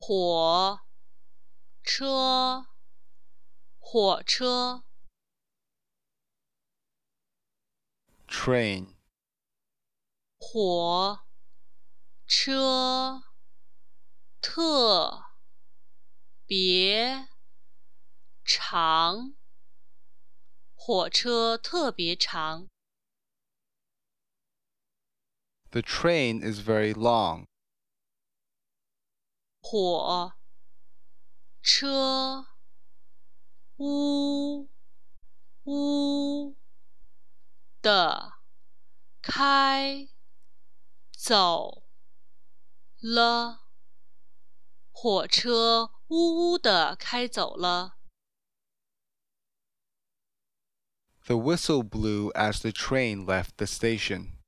火车火车 train, 火车特别长，火车特别长。 the train is very long. 火车呜呜的开走了，火车呜呜的开走了。 The whistle blew as the train left the station.